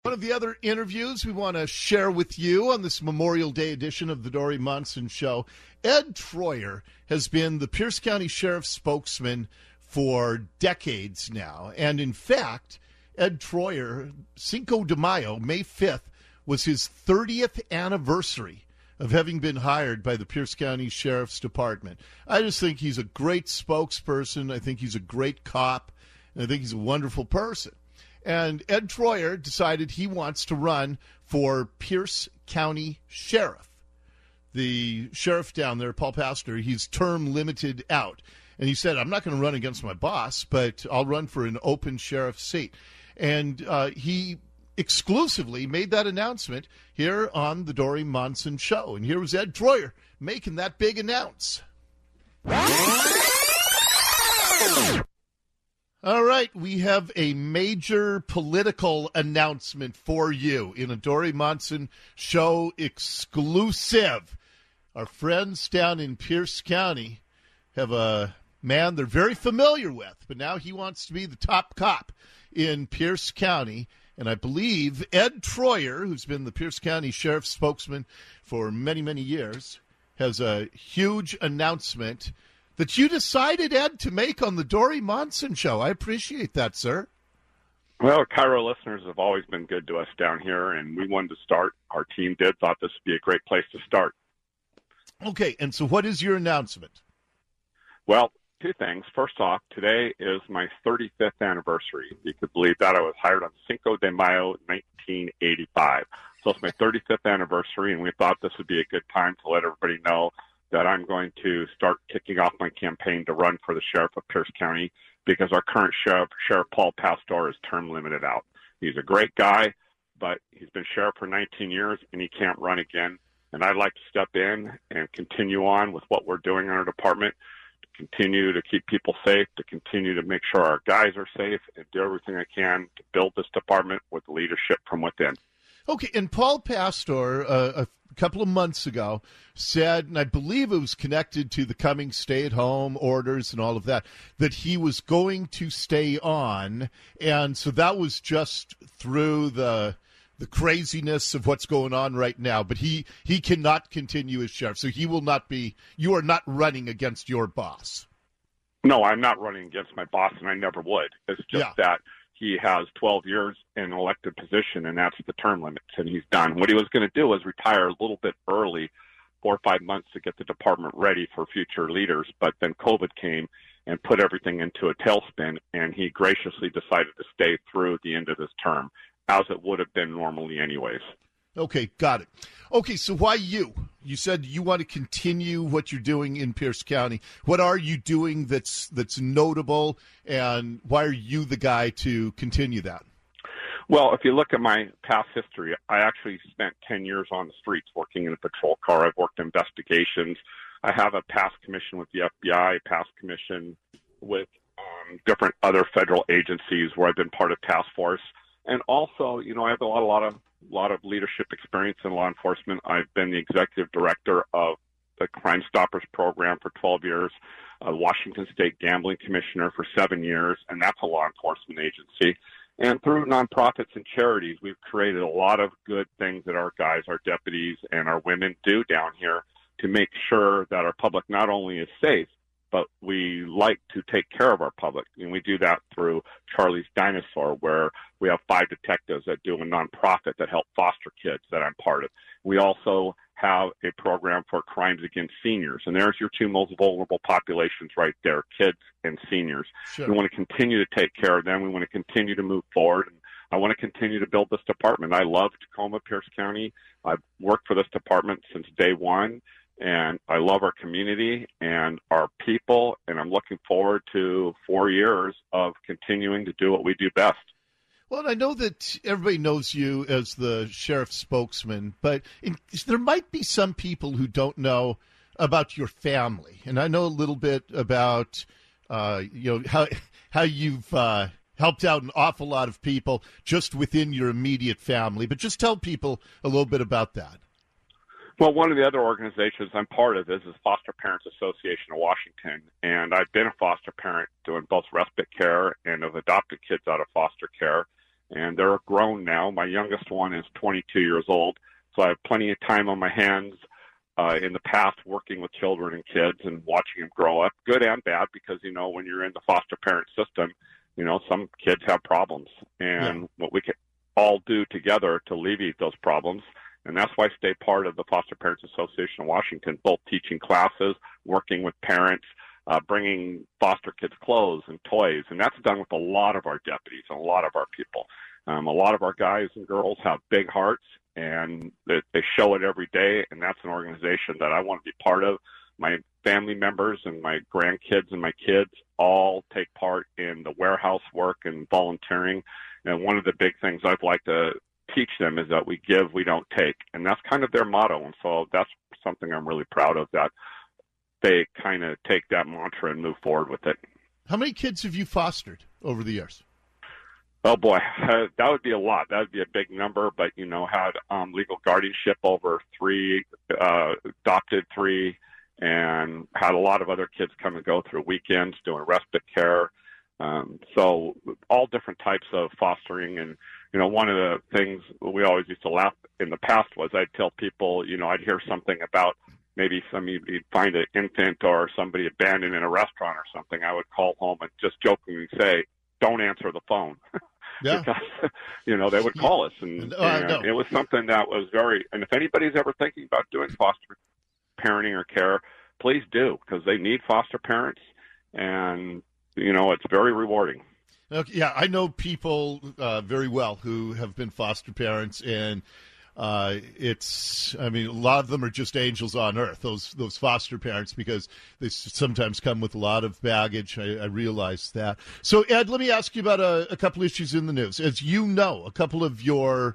One of the other interviews we want to share with you on this Memorial Day edition of the Dory Monson Show, Ed Troyer has been the Pierce County Sheriff's spokesman for decades now. And in fact, Ed Troyer, Cinco de Mayo, May 5th, was his 30th anniversary of having been hired by the Pierce County Sheriff's Department. I just think he's a great spokesperson. I think he's a great cop. And I think he's a wonderful person. And Ed Troyer decided he wants to run for Pierce County Sheriff. The sheriff down there, Paul Pastor, he's term limited out. And he said, I'm not going to run against my boss, but I'll run for an open sheriff seat. And he exclusively made that announcement here on the Dory Monson Show. And here was Ed Troyer making that big announce. All right, we have a major political announcement for you in a Dory Monson Show exclusive. Our friends down in Pierce County have a man they're very familiar with, but now he wants to be the top cop in Pierce County. And I believe Ed Troyer, who's been the Pierce County Sheriff's spokesman for many, many years, has a huge announcement that you decided, Ed, to make on the Dory Monson Show. I appreciate that, sir. Well, Cairo listeners have always been good to us down here, and we wanted to start. Our team thought this would be a great place to start. Okay, and so what is your announcement? Well, two things. First off, today is my 35th anniversary. You could believe that. I was hired on Cinco de Mayo, 1985. So it's my 35th anniversary, and we thought this would be a good time to let everybody know that I'm going to start kicking off my campaign to run for the sheriff of Pierce County because our current sheriff Paul Pastor, is term limited out. He's a great guy, but he's been sheriff for 19 years, and he can't run again. And I'd like to step in and continue on with what we're doing in our department, to continue to keep people safe, to continue to make sure our guys are safe, and do everything I can to build this department with leadership from within. Okay, and Paul Pastor, a couple of months ago, said, and I believe it was connected to the coming stay-at-home orders and all of that, that he was going to stay on, and so that was just through the craziness of what's going on right now, but he cannot continue as sheriff, so he will not be, you are not running against your boss. No, I'm not running against my boss, and I never would. It's just that he has 12 years in an elected position, and that's the term limit, and he's done. What he was going to do was retire a little bit early, 4 or 5 months, to get the department ready for future leaders, but then COVID came and put everything into a tailspin, and he graciously decided to stay through the end of his term, as it would have been normally anyways. Okay, got it. Okay, so why you? You said you want to continue what you're doing in Pierce County. What are you doing that's notable, and why are you the guy to continue that? Well, if you look at my past history, I actually spent 10 years on the streets working in a patrol car. I've worked investigations. I have a past commission with the FBI, past commission with different other federal agencies where I've been part of task force. And also, I have a lot of leadership experience in law enforcement. I've been the executive director of the Crime Stoppers program for 12 years, a Washington State Gambling Commissioner for 7 years, and that's a law enforcement agency. And through nonprofits and charities, we've created a lot of good things that our guys, our deputies, and our women do down here to make sure that our public not only is safe, but we like to take care of our public. And we do that through Charlie's Dinosaur, where we have 5 detectives that do a nonprofit that help foster kids that I'm part of. We also have a program for crimes against seniors. And there's your two most vulnerable populations right there, kids and seniors. Sure. We want to continue to take care of them. We want to continue to move forward. And I want to continue to build this department. I love Tacoma, Pierce County. I've worked for this department since day one. And I love our community and our people, and I'm looking forward to 4 years of continuing to do what we do best. Well, I know that everybody knows you as the sheriff's spokesman, but there might be some people who don't know about your family. And I know a little bit about, how you've helped out an awful lot of people just within your immediate family. But just tell people a little bit about that. Well, one of the other organizations I'm part of is Foster Parents Association of Washington, and I've been a foster parent doing both respite care and have adopted kids out of foster care. and they're grown now. My youngest one is 22 years old, so I have plenty of time on my hands in the past working with children and kids and watching them grow up, good and bad, because, when you're in the foster parent system, some kids have problems, and what we can all do together to alleviate those problems. And that's why I stay part of the Foster Parents Association of Washington, both teaching classes, working with parents, bringing foster kids clothes and toys. And that's done with a lot of our deputies and a lot of our people. A lot of our guys and girls have big hearts, and they show it every day. And that's an organization that I want to be part of. My family members and my grandkids and my kids all take part in the warehouse work and volunteering. And one of the big things I'd like to teach them is that we give, we don't take. And that's kind of their motto. And so that's something I'm really proud of, that they kind of take that mantra and move forward with it. How many kids have you fostered over the years? Oh, boy, that would be a lot. That would be a big number. But, had legal guardianship over 3, adopted 3, and had a lot of other kids come and go through weekends doing respite care. So all different types of fostering. And, one of the things we always used to laugh in the past was I'd tell people, I'd hear something about maybe somebody find an infant or somebody abandoned in a restaurant or something. I would call home and just jokingly say, don't answer the phone. Yeah. Because, they would call us. And it was something that was and if anybody's ever thinking about doing foster parenting or care, please do, because they need foster parents. And, it's very rewarding. Okay, yeah, I know people very well who have been foster parents, and a lot of them are just angels on earth, those foster parents, because they sometimes come with a lot of baggage. I realize that. So, Ed, let me ask you about a couple issues in the news. As you know, a couple of your,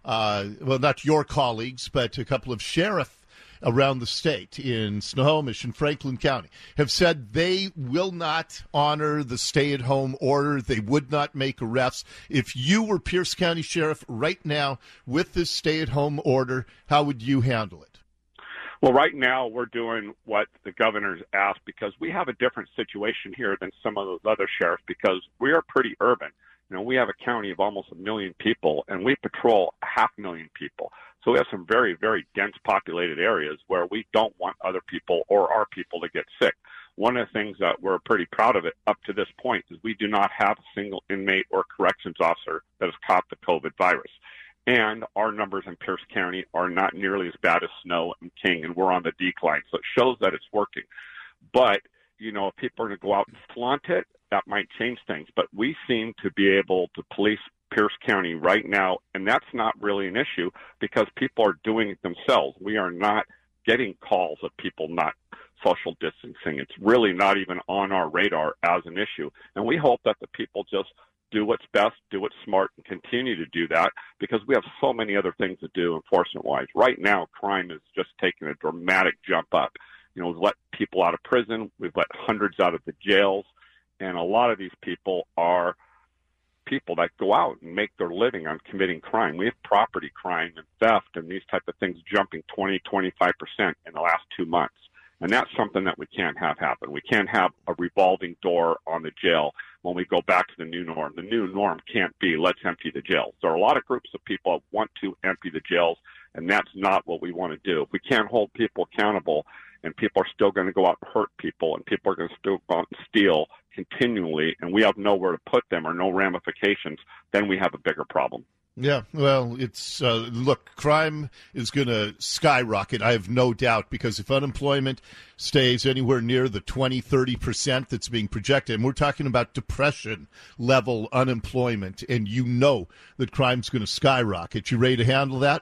not your colleagues, but a couple of sheriffs around the state in Snohomish and Franklin County have said they will not honor the stay-at-home order. They would not make arrests. If you were Pierce County Sheriff right now with this stay-at-home order, how would you handle it? Well, right now we're doing what the governor's asked, because we have a different situation here than some of those other sheriffs, because we are pretty urban. We have a county of almost 1 million people, and we patrol 500,000 people. So we have some very, very dense populated areas where we don't want other people or our people to get sick. One of the things that we're pretty proud of it up to this point is we do not have a single inmate or corrections officer that has caught the COVID virus. And our numbers in Pierce County are not nearly as bad as Snow and King, and we're on the decline. So it shows that it's working. But, if people are going to go out and flaunt it, that might change things. But we seem to be able to police Pierce County right now, and that's not really an issue because people are doing it themselves. We are not getting calls of people not social distancing. It's really not even on our radar as an issue. And we hope that the people just do what's best, do what's smart, and continue to do that, because we have so many other things to do enforcement-wise. Right now, crime is just taking a dramatic jump up. We've let people out of prison. We've let hundreds out of the jails. And a lot of these people are people that go out and make their living on committing crime. We have property crime and theft and these type of things jumping 20, 25% in the last 2 months. And that's something that we can't have happen. We can't have a revolving door on the jail when we go back to the new norm. The new norm can't be let's empty the jails. There are a lot of groups of people that want to empty the jails, and that's not what we want to do. If we can't hold people accountable and people are still going to go out and hurt people and people are going to still go out and steal continually and we have nowhere to put them or no ramifications, then we have a bigger problem. Yeah, well, it's look, crime is going to skyrocket, I have no doubt, because if unemployment stays anywhere near the 20-30% that's being projected, and we're talking about depression-level unemployment, and that crime's going to skyrocket. You ready to handle that?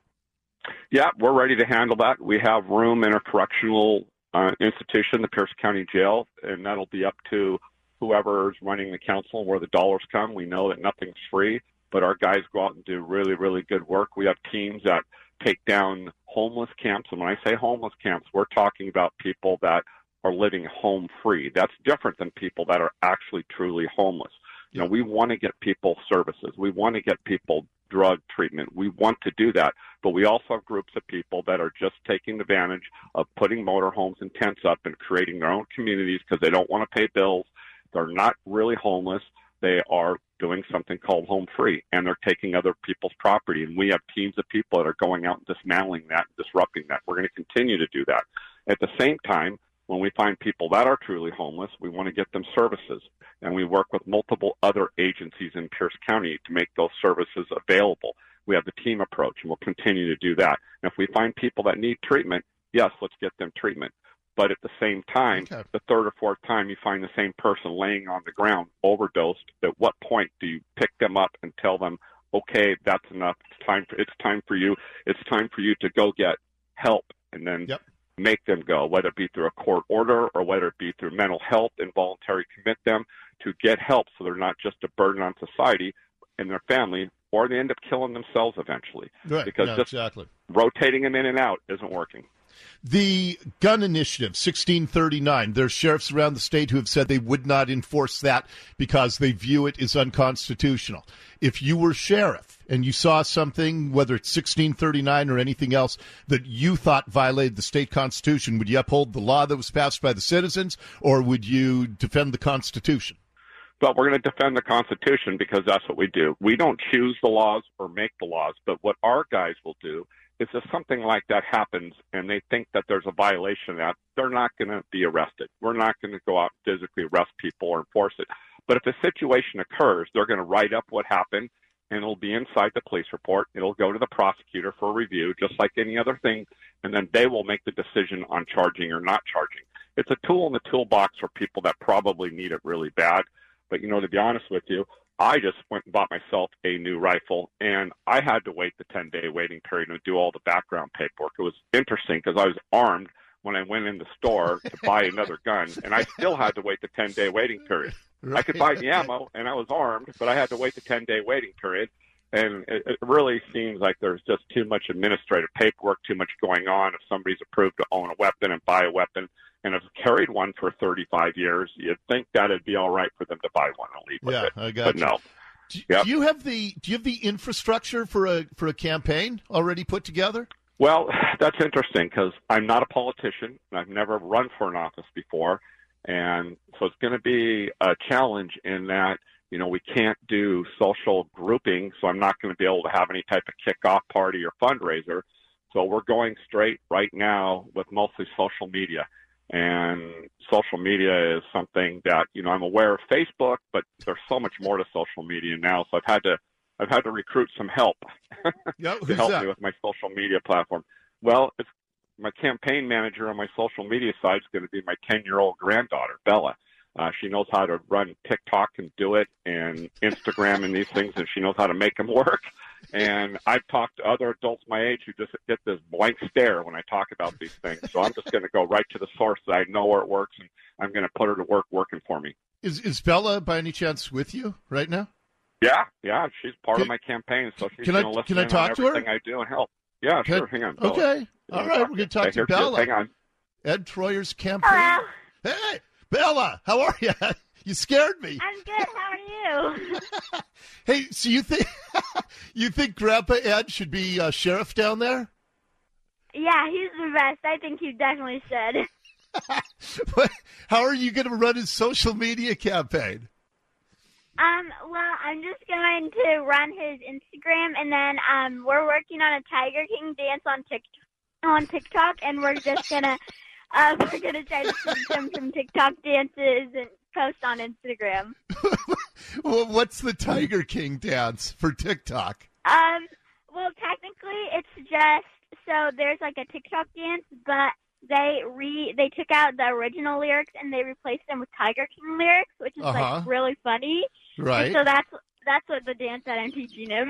Yeah, we're ready to handle that. We have room in a correctional institution, the Pierce County Jail, and that'll be up to whoever's running the council where the dollars come. We know that nothing's free, but our guys go out and do really, really good work. We have teams that take down homeless camps, and when I say homeless camps, we're talking about people that are living home free. That's different than people that are actually truly homeless. We want to get people services. We want to get people drug treatment. We want to do that, but we also have groups of people that are just taking advantage of putting motorhomes and tents up and creating their own communities because they don't want to pay bills. They're not really homeless. they are doing something called home free, and they're taking other people's property. And we have teams of people that are going out and dismantling that, disrupting that. We're going to continue to do that. At the same time, when we find people that are truly homeless, we want to get them services. And we work with multiple other agencies in Pierce County to make those services available. We have the team approach, and we'll continue to do that. And if we find people that need treatment, yes, let's get them treatment. But at the same time, the third or fourth time you find the same person laying on the ground, overdosed, at what point do you pick them up and tell them, okay, that's enough. It's time for you. It's time for you to go get help, and then make them go, whether it be through a court order or whether it be through mental health, involuntary commit them to get help so they're not just a burden on society and their family, or they end up killing themselves eventually. Right. Because rotating them in and out isn't working. The gun initiative, 1639, there's sheriffs around the state who have said they would not enforce that because they view it as unconstitutional. If you were sheriff and you saw something, whether it's 1639 or anything else, that you thought violated the state constitution, would you uphold the law that was passed by the citizens, or would you defend the Constitution? But we're going to defend the Constitution because that's what we do. We don't choose the laws or make the laws, but what our guys will do is if something like that happens and they think that there's a violation of that, they're not going to be arrested. We're not going to go out and physically arrest people or enforce it. But if a situation occurs, they're going to write up what happened, and it'll be inside the police report. It'll go to the prosecutor for review, just like any other thing, and then they will make the decision on charging or not charging. It's a tool in the toolbox for people that probably need it really bad. But, to be honest with you, I just went and bought myself a new rifle, and I had to wait the 10-day waiting period and do all the background paperwork. It was interesting because I was armed when I went in the store to buy another gun, and I still had to wait the 10-day waiting period. Right. I could buy the ammo, and I was armed, but I had to wait the 10-day waiting period. And it really seems like there's just too much administrative paperwork, too much going on. If somebody's approved to own a weapon and buy a weapon and have carried one for 35 years, you'd think that it'd be all right for them to buy one and leave with it. I got but you. No. Do you have the infrastructure for a campaign already put together? Well, that's interesting because I'm not a politician. I've never run for an office before. And so it's going to be a challenge in that, we can't do social grouping, so I'm not going to be able to have any type of kickoff party or fundraiser. So we're going straight right now with mostly social media. And social media is something that, I'm aware of Facebook, but there's so much more to social media now. So I've had to recruit some help to help me with my social media platform. Well, it's my campaign manager on my social media side is going to be my 10-year-old granddaughter, Bella. She knows how to run TikTok and do it, and Instagram and these things, and she knows how to make them work. And I've talked to other adults my age who just get this blank stare when I talk about these things. So I'm just going to go right to the source that I know where it works, and I'm going to put her to work working for me. Is Bella, by any chance, with you right now? Yeah, she's part of my campaign, so she's going to listen in on everything I do and help. Yeah, sure. Hang on, Bella. Okay. All right, we're going to talk to Bella. Hang on. Ed Troyer's campaign. Hello. Hey, Bella, how are you? You scared me. I'm good. How are you? Hey, so you think Grandpa Ed should be sheriff down there? Yeah, he's the best. I think he definitely should. How are you going to run his social media campaign? Well, I'm just going to run his Instagram, and then we're working on a Tiger King dance on TikTok, and we're just gonna try to see some TikTok dances and post on Instagram. Well, what's the Tiger King dance for TikTok? Well, technically, it's just so there's like a TikTok dance, but they took out the original lyrics and they replaced them with Tiger King lyrics, which is like really funny. Right. And so that's what the dance that I'm teaching him.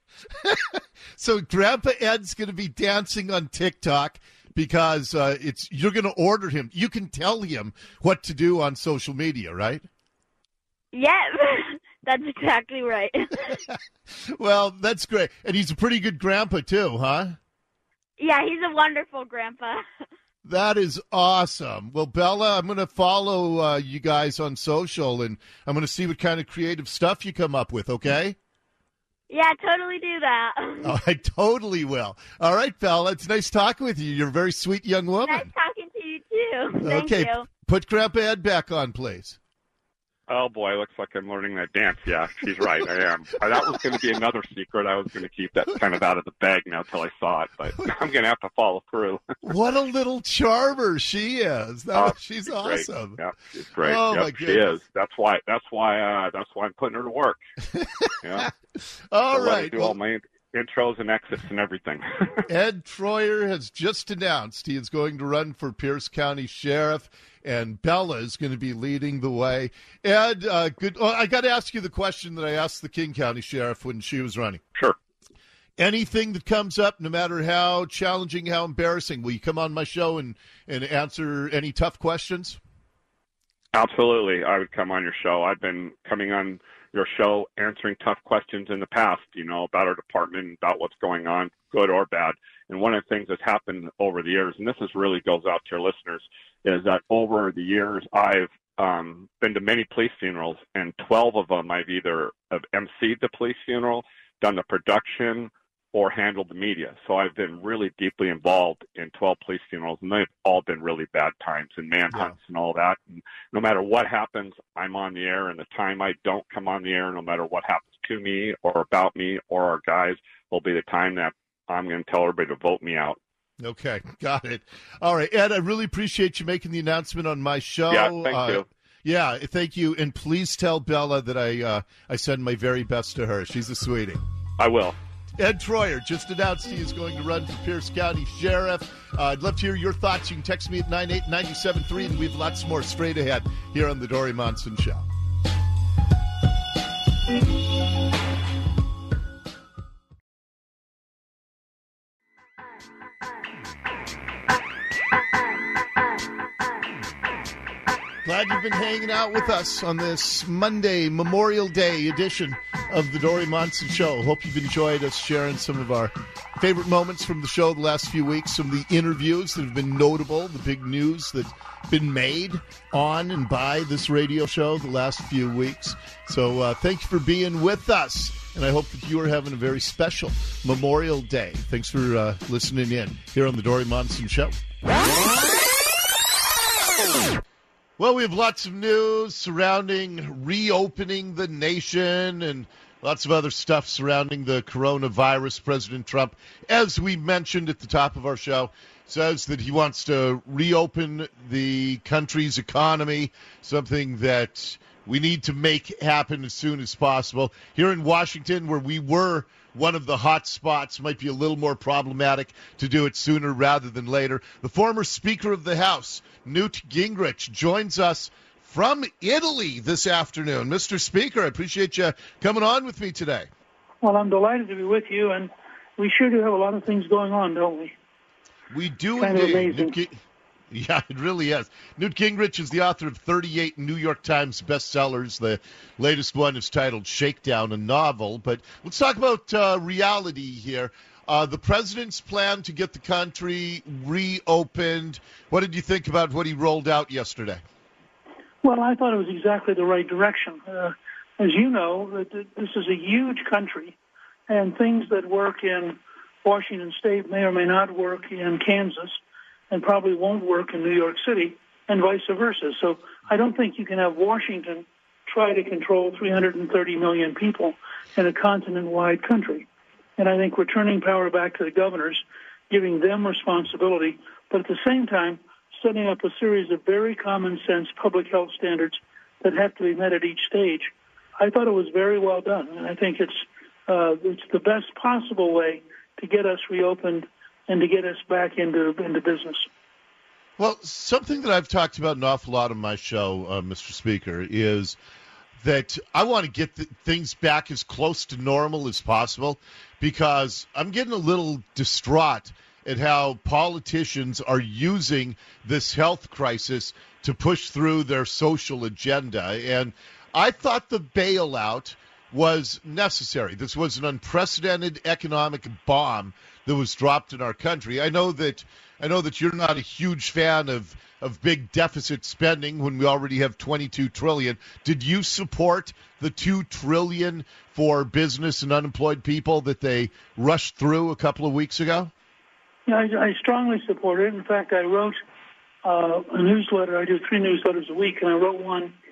So Grandpa Ed's going to be dancing on TikTok because you're going to order him. You can tell him what to do on social media, right? Yeah, that's exactly right. Well, that's great. And he's a pretty good grandpa too, huh? Yeah, he's a wonderful grandpa. That is awesome. Well, Bella, I'm going to follow you guys on social, and I'm going to see what kind of creative stuff you come up with, okay? Yeah, totally do that. Oh, I totally will. All right, Bella, it's nice talking with you. You're a very sweet young woman. Nice talking to you, too. Thank you. Okay, put Grandpa Ed back on, please. Oh, boy, looks like I'm learning that dance. Yeah, she's right. I am. That was going to be another secret. I was going to keep that kind of out of the bag now till I saw it, but I'm going to have to follow through. What a little charmer she is. She's awesome. Great. Yeah, she's great. Oh, yep, my she goodness. is. That's why I'm putting her to work. Yeah. All so let her right. do all my intros and exits and everything. Ed Troyer has just announced he is going to run for Pierce County Sheriff, and Bella is going to be leading the way. Ed, good. Oh, I got to ask you the question that I asked the King County Sheriff when she was running. Sure. Anything that comes up, no matter how challenging, how embarrassing, will you come on my show and answer any tough questions? Absolutely. I would come on your show. I've been coming on your show answering tough questions in the past, about our department, about what's going on, good or bad. And one of the things that's happened over the years, and this really goes out to your listeners, is that over the years I've been to many police funerals, and 12 of them I've either emceed the police funeral, done the production, or handled the media. So I've been really deeply involved in 12 police funerals, and they've all been really bad times and manhunts and all that. And no matter what happens, I'm on the air, and the time I don't come on the air, no matter what happens to me or about me or our guys, will be the time that I'm going to tell everybody to vote me out. Okay, got it. All right, Ed, I really appreciate you making the announcement on my show. Yeah, thank you. Yeah, thank you. And please tell Bella that I send my very best to her. She's a sweetie. I will. Ed Troyer just announced he is going to run for Pierce County Sheriff. I'd love to hear your thoughts. You can text me at 98973, and we have lots more straight ahead here on The Dory Monson Show. Glad you've been hanging out with us on this Monday, Memorial Day edition of the Dory Monson Show. Hope you've enjoyed us sharing some of our favorite moments from the show the last few weeks, some of the interviews that have been notable, the big news that's been made on and by this radio show the last few weeks. So thank you for being with us, and I hope that you are having a very special Memorial Day. Thanks for listening in here on the Dory Monson Show. Well, we have lots of news surrounding reopening the nation and lots of other stuff surrounding the coronavirus. President Trump, as we mentioned at the top of our show, says that he wants to reopen the country's economy, something that we need to make happen as soon as possible. Here in Washington, where we were one of the hot spots, might be a little more problematic to do it sooner rather than later. The former Speaker of the House, Newt Gingrich, joins us from Italy this afternoon. Mr. Speaker, I appreciate you coming on with me today. Well, I'm delighted to be with you, and we sure do have a lot of things going on, don't we? We do kind indeed. Yeah, it really is. Newt Gingrich is the author of 38 New York Times bestsellers. The latest one is titled Shakedown, a novel. But let's talk about reality here. The president's plan to get the country reopened. What did you think about what he rolled out yesterday? Well, I thought it was exactly the right direction. As you know, this is a huge country, and things that work in Washington State may or may not work in Kansas, and probably won't work in New York City, and vice versa. So I don't think you can have Washington try to control 330 million people in a continent-wide country. And I think returning power back to the governors, giving them responsibility, but at the same time, setting up a series of very common-sense public health standards that have to be met at each stage. I thought it was very well done, and I think it's the best possible way to get us reopened and to get us back into business. Well, something that I've talked about an awful lot on my show, Mr. Speaker, is that I want to get things back as close to normal as possible, because I'm getting a little distraught at how politicians are using this health crisis to push through their social agenda. And I thought the bailout was necessary. This was an unprecedented economic bomb that was dropped in our country. I know that you're not a huge fan of big deficit spending when we already have $22 trillion. Did you support the $2 trillion for business and unemployed people that they rushed through a couple of weeks ago? Yeah, I strongly support it. In fact, I wrote a newsletter. I do 3 newsletters a week, and I wrote one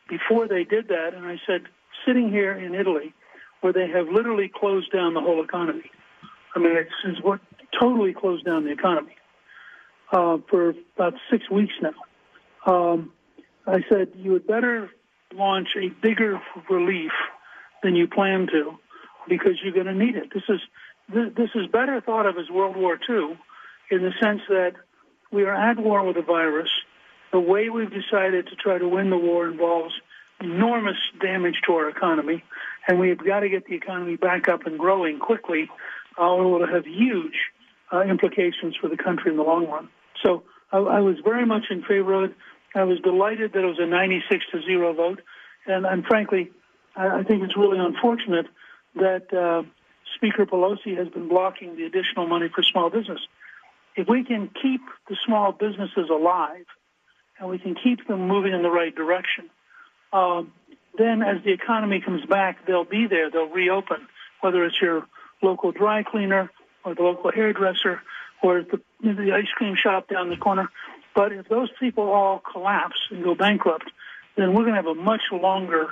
before they did that, and I said, sitting here in Italy, where they have literally closed down the whole economy. I mean, it's what totally closed down the economy for about 6 weeks now. I said, you had better launch a bigger relief than you plan to, because you're going to need it. This is better thought of as World War II, in the sense that we are at war with a virus. The way we've decided to try to win the war involves enormous damage to our economy, and we've got to get the economy back up and growing quickly, or it will have huge implications for the country in the long run. So I was very much in favor of it. I was delighted that it was a 96-0 vote, and frankly, I think it's really unfortunate that Speaker Pelosi has been blocking the additional money for small business. If we can keep the small businesses alive and we can keep them moving in the right direction, then as the economy comes back, they'll be there. They'll reopen, whether it's your local dry cleaner or the local hairdresser or the ice cream shop down the corner. But if those people all collapse and go bankrupt, then we're going to have a much longer,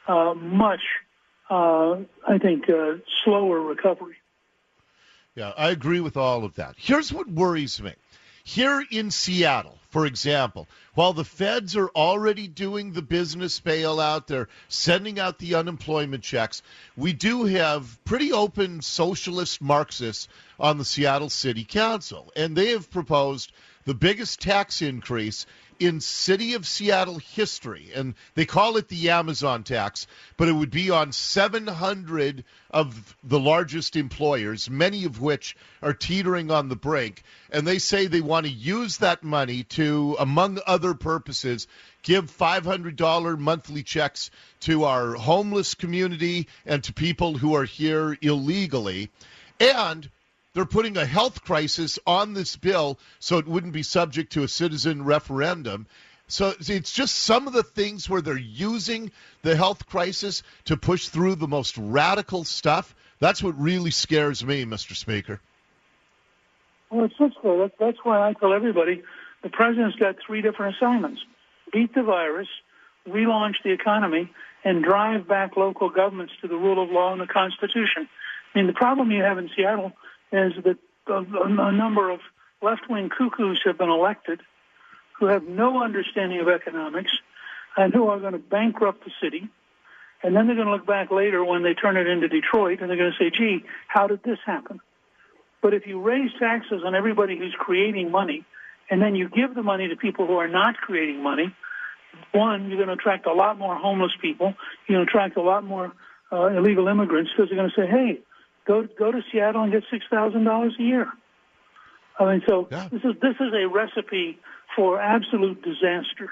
slower recovery. Yeah, I agree with all of that. Here's what worries me. Here in Seattle, for example, while the feds are already doing the business bailout, they're sending out the unemployment checks, we do have pretty open socialist Marxists on the Seattle City Council, and they have proposed the biggest tax increase in City of Seattle history, and they call it the Amazon tax, but it would be on 700 of the largest employers, many of which are teetering on the brink, and they say they want to use that money to, among other purposes, give $500 monthly checks to our homeless community and to people who are here illegally, and they're putting a health crisis on this bill so it wouldn't be subject to a citizen referendum. So it's just some of the things where they're using the health crisis to push through the most radical stuff. That's what really scares me, Mr. Speaker. Well, it's just so. That's why I tell everybody the president's got 3 different assignments: beat the virus, relaunch the economy, and drive back local governments to the rule of law and the Constitution. I mean, the problem you have in Seattle is that a number of left-wing cuckoos have been elected who have no understanding of economics and who are going to bankrupt the city. And then they're going to look back later when they turn it into Detroit, and they're going to say, gee, how did this happen? But if you raise taxes on everybody who's creating money, and then you give the money to people who are not creating money, one, you're going to attract a lot more homeless people. You're going to attract a lot more illegal immigrants, because they're going to say, hey, go to Seattle and get $6,000 a year. I mean, so yeah. This is a recipe for absolute disaster.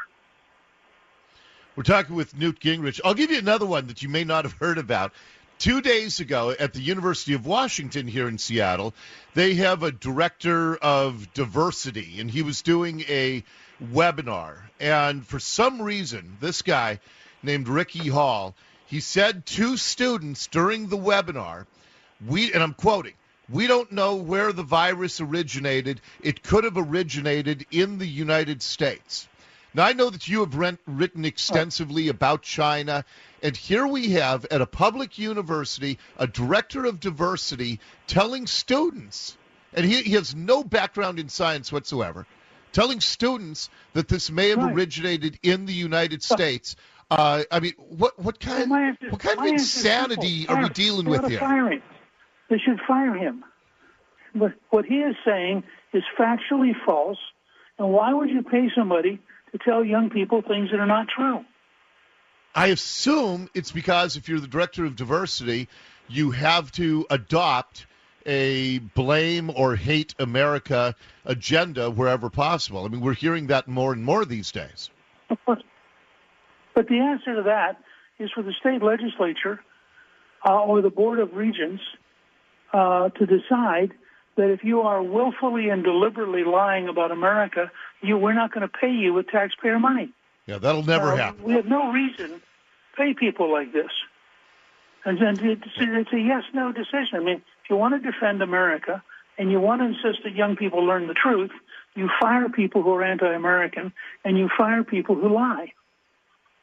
We're talking with Newt Gingrich. I'll give you another one that you may not have heard about. 2 days ago at the University of Washington here in Seattle, they have a director of diversity, and he was doing a webinar. And for some reason, this guy named Ricky Hall, he said to students during the webinar, and I'm quoting, "We don't know where the virus originated. It could have originated in the United States." Now, I know that you have written extensively about China, and here we have at a public university a director of diversity telling students, and he has no background in science whatsoever, telling students that this may have originated in the United States. I mean, what kind of insanity are we dealing with here? They should fire him. But what he is saying is factually false, and why would you pay somebody to tell young people things that are not true? I assume it's because if you're the director of diversity, you have to adopt a blame or hate America agenda wherever possible. I mean, we're hearing that more and more these days. But the answer to that is for the state legislature or the Board of Regents to decide that if you are willfully and deliberately lying about America, we're not going to pay you with taxpayer money. Yeah, that'll never happen. We have no reason to pay people like this. And it's a yes-no decision. I mean, if you want to defend America and you want to insist that young people learn the truth, you fire people who are anti-American and you fire people who lie.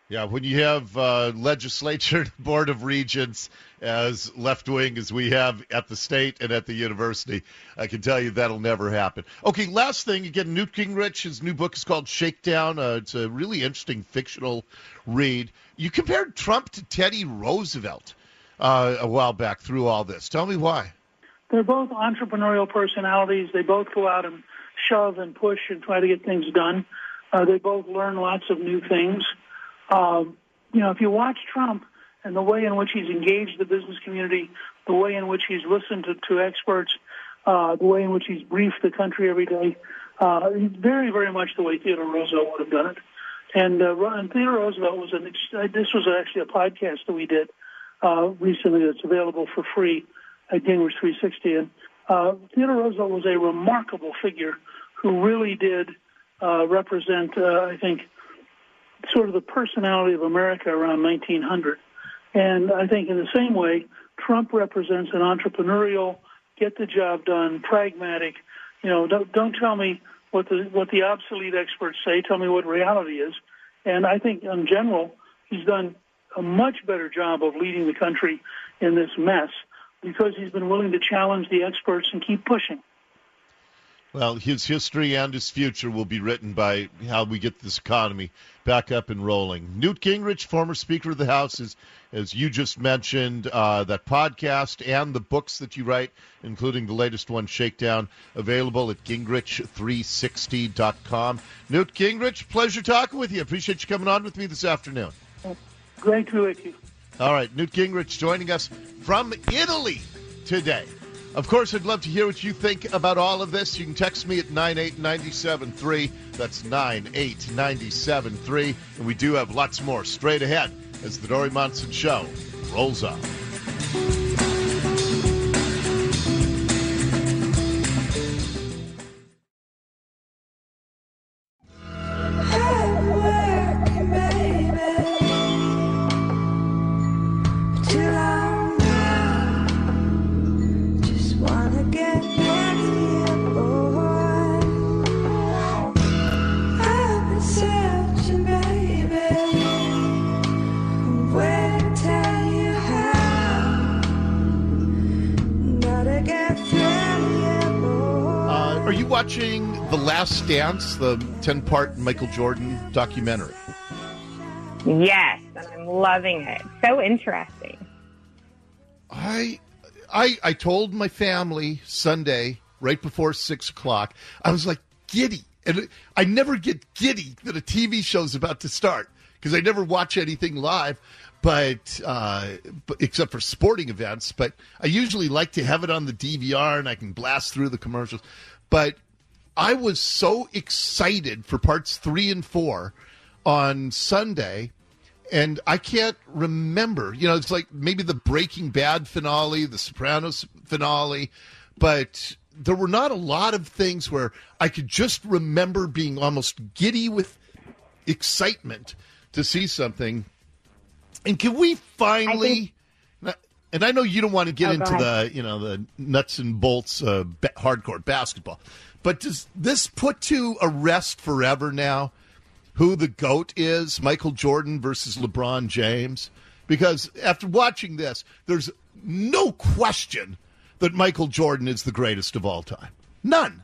Yeah, when you have legislature, board of regents as left-wing as we have at the state and at the university, I can tell you that'll never happen. Okay, last thing, again, Newt Gingrich, his new book is called Shakedown. It's a really interesting fictional read. You compared Trump to Teddy Roosevelt a while back through all this. Tell me why. They're both entrepreneurial personalities. They both go out and shove and push and try to get things done. They both learn lots of new things. If you watch Trump and the way in which he's engaged the business community, the way in which he's listened to experts, the way in which he's briefed the country every day, very, very much the way Theodore Roosevelt would have done it. And Theodore Roosevelt this was actually a podcast that we did recently that's available for free at Gingrich 360. And Theodore Roosevelt was a remarkable figure who really did represent, I think, sort of the personality of America around 1900. And I think in the same way, Trump represents an entrepreneurial, get the job done, pragmatic. Don't tell me what the obsolete experts say. Tell me what reality is. And I think in general, he's done a much better job of leading the country in this mess because he's been willing to challenge the experts and keep pushing. Well, his history and his future will be written by how we get this economy back up and rolling. Newt Gingrich, former Speaker of the House, is, as you just mentioned, that podcast and the books that you write, including the latest one, Shakedown, available at Gingrich360.com. Newt Gingrich, pleasure talking with you. Appreciate you coming on with me this afternoon. Great to be with you. All right, Newt Gingrich joining us from Italy today. Of course, I'd love to hear what you think about all of this. You can text me at 98973. That's 98973. And we do have lots more straight ahead as the Dori Monson Show rolls on. Are you watching The Last Dance, the 10-part Michael Jordan documentary? Yes, and I'm loving it. So interesting. I told my family Sunday, right before 6 o'clock, I was like giddy. And I never get giddy that a TV show's about to start because I never watch anything live, but except for sporting events. But I usually like to have it on the DVR and I can blast through the commercials. But I was so excited for parts 3 and 4 on Sunday, and I can't remember. It's like maybe the Breaking Bad finale, the Sopranos finale, but there were not a lot of things where I could just remember being almost giddy with excitement to see something. And can we finally... And I know you don't want to get into the nuts and bolts hardcore basketball, but does this put to a rest forever now who the GOAT is, Michael Jordan versus LeBron James? Because after watching this, there's no question that Michael Jordan is the greatest of all time. None.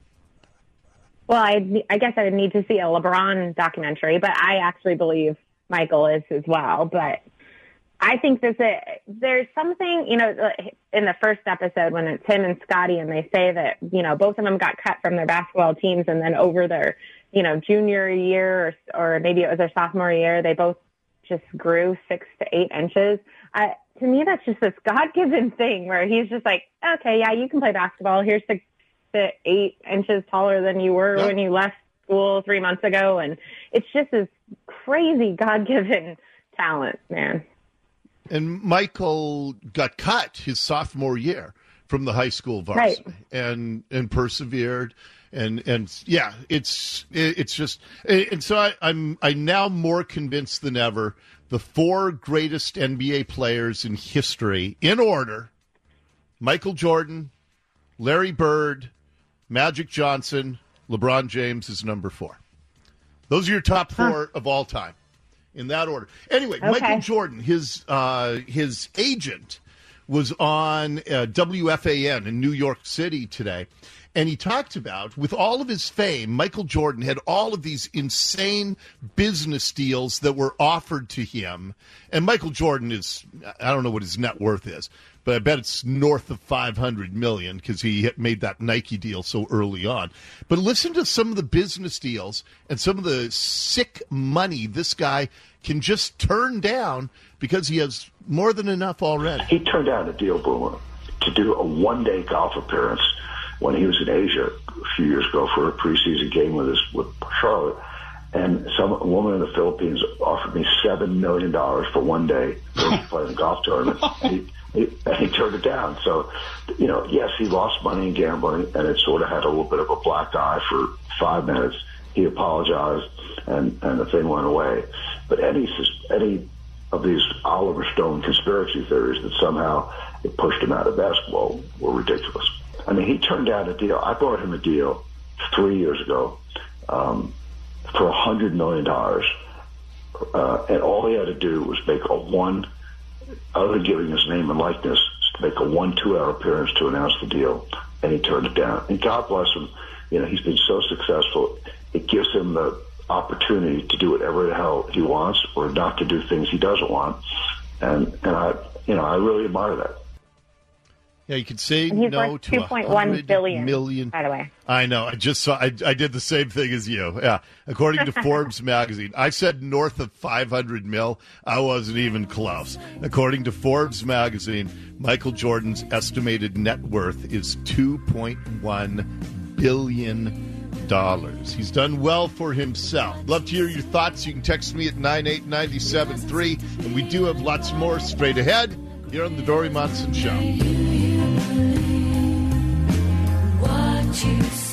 Well, I guess I would need to see a LeBron documentary, but I actually believe Michael is as well. But I think there's something, in the first episode when it's him and Scotty and they say that, both of them got cut from their basketball teams and then over their, junior year or maybe it was their sophomore year, they both just grew 6 to 8 inches. To me, that's just this God-given thing where he's just like, okay, yeah, you can play basketball. Here's 6 to 8 inches taller than you were when you left school 3 months ago. And it's just this crazy God-given talent, man. And Michael got cut his sophomore year from the high school varsity, right, and persevered, and yeah, it's just, and so I'm now more convinced than ever the 4 greatest NBA players in history in order: Michael Jordan, Larry Bird, Magic Johnson, LeBron James is number 4. Those are your top 4 of all time. in that order. Anyway, Okay. Michael Jordan, his agent was on WFAN in New York City today, and he talked about, with all of his fame, Michael Jordan had all of these insane business deals that were offered to him. And Michael Jordan is, I don't know what his net worth is, but I bet it's north of $500 million because he had made that Nike deal so early on. But listen to some of the business deals and some of the sick money this guy can just turn down because he has more than enough already. He turned down a deal, Boomer, to do a one-day golf appearance when he was in Asia a few years ago for a preseason game with Charlotte. And some woman in the Philippines offered me $7 million for one day to play in a golf tournament. And he turned it down. So, yes, he lost money in gambling, and it sort of had a little bit of a black eye for 5 minutes. He apologized, and the thing went away. But any of these Oliver Stone conspiracy theories that somehow it pushed him out of basketball were ridiculous. I mean, he turned down a deal. I brought him a deal 3 years ago for $100 million. And all he had to do was make other than giving his name and likeness, to make a 1-2-hour appearance to announce the deal. And he turned it down. And God bless him. He's been so successful. It gives him the opportunity to do whatever the hell he wants or not to do things he doesn't want. And I really admire that. Yeah, you could say And he's no worth to $2.1 billion, million. by the way. I know. I just saw. I did the same thing as you. Yeah, according to Forbes magazine, I said north of 500 mil. I wasn't even close. According to Forbes magazine, Michael Jordan's estimated net worth is $2.1 billion. He's done well for himself. Love to hear your thoughts. You can text me at 98973, and we do have lots more straight ahead here on the Dori Monson Show. What you